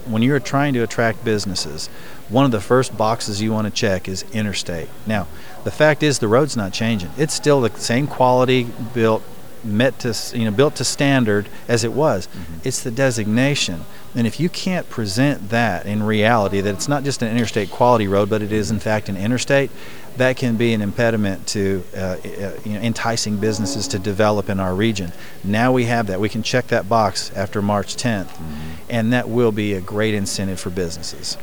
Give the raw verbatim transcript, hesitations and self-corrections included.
When you're trying to attract businesses, one of the first boxes you want to check is interstate. Now, the fact is the road's not changing. It's still the same quality built, met to you know built to standard as it was. Mm-hmm. It's the designation. And if you can't present that in reality, that it's not just an interstate quality road, but it is in fact an interstate, that can be an impediment to uh, uh, you know, enticing businesses to develop in our region. Now we have that. We can check that box after March tenth, mm-hmm. and that will be a great incentive for businesses.